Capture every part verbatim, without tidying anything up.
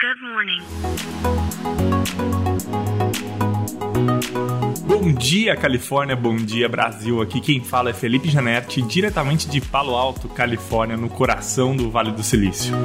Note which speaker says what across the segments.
Speaker 1: Good morning.
Speaker 2: Bom dia, Califórnia, bom dia, Brasil. Aqui quem fala é Felipe Janetti, diretamente de Palo Alto, Califórnia, no coração do Vale do Silício.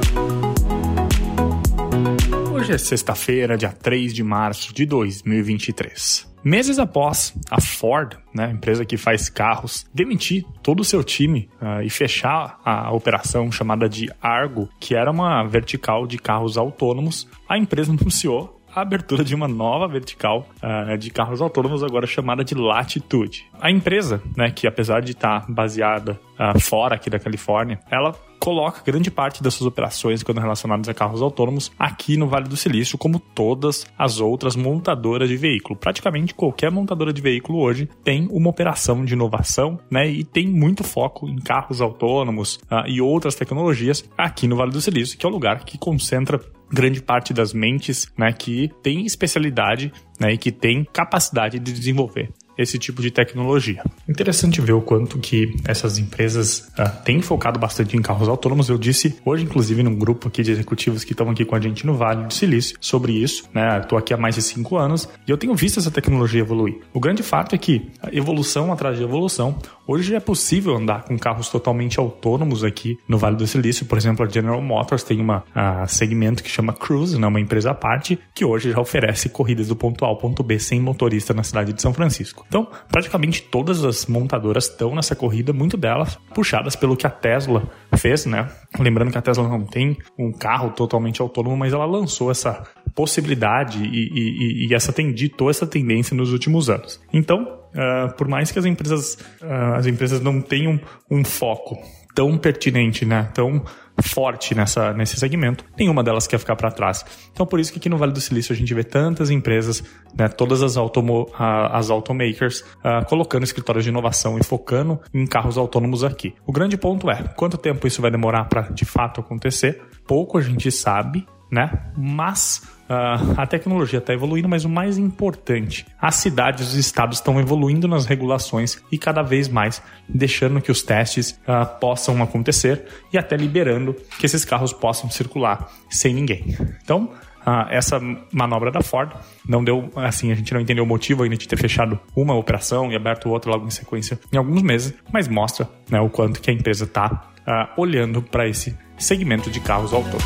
Speaker 2: Hoje é sexta-feira, dia três de março de dois mil e vinte e três. Meses após a Ford, né, a empresa que faz carros, demitir todo o seu time uh, e fechar a operação chamada de Argo, que era uma vertical de carros autônomos, a empresa anunciou a abertura de uma nova vertical uh, de carros autônomos, agora chamada de Latitude. A empresa, né, que apesar de estar baseada uh, fora aqui da Califórnia, ela coloca grande parte das suas operações quando relacionadas a carros autônomos aqui no Vale do Silício, como todas as outras montadoras de veículo. Praticamente qualquer montadora de veículo hoje tem uma operação de inovação, né, e tem muito foco em carros autônomos uh, e outras tecnologias aqui no Vale do Silício, que é o lugar que concentra grande parte das mentes, né, que tem especialidade, né, e que tem capacidade de desenvolver esse tipo de tecnologia. Interessante ver o quanto que essas empresas uh, têm focado bastante em carros autônomos. Eu disse hoje, inclusive, num grupo aqui de executivos que estão aqui com a gente no Vale do Silício sobre isso, né? Estou aqui há mais de cinco anos e eu tenho visto essa tecnologia evoluir. O grande fato é que a evolução atrás de evolução, hoje é possível andar com carros totalmente autônomos aqui no Vale do Silício. Por exemplo, a General Motors tem um uh, segmento que chama Cruise, né? Uma empresa à parte, que hoje já oferece corridas do ponto A ao ponto B sem motorista na cidade de São Francisco. Então, praticamente todas as montadoras estão nessa corrida, muito delas puxadas pelo que a Tesla fez, né? Lembrando que a Tesla não tem um carro totalmente autônomo, mas ela lançou essa possibilidade e, e, e essa ditou essa tendência nos últimos anos. Então, uh, por mais que as empresas, uh, as empresas não tenham um foco tão pertinente, né? Tão forte nessa, nesse segmento, nenhuma delas quer ficar para trás. Então, por isso que aqui no Vale do Silício a gente vê tantas empresas, né, todas as, automo, uh, as automakers uh, colocando escritórios de inovação e focando em carros autônomos aqui. O grande ponto é, quanto tempo isso vai demorar para de fato acontecer? Pouco a gente sabe, né? Mas uh, a tecnologia está evoluindo, mas o mais importante, as cidades e os estados estão evoluindo nas regulações e cada vez mais deixando que os testes uh, possam acontecer e até liberando que esses carros possam circular sem ninguém. Então, Uh, essa manobra da Ford não deu, assim, a gente não entendeu o motivo ainda de ter fechado uma operação e aberto outra logo em sequência em alguns meses, mas mostra, né, o quanto que a empresa está uh, olhando para esse segmento de carros autônomos.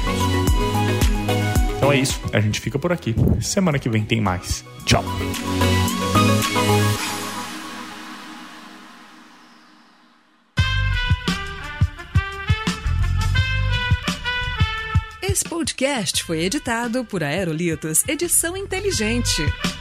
Speaker 2: Então é isso, a gente fica por aqui. Semana que vem tem mais. Tchau!
Speaker 3: Esse podcast foi editado por Aerolitos Edição Inteligente.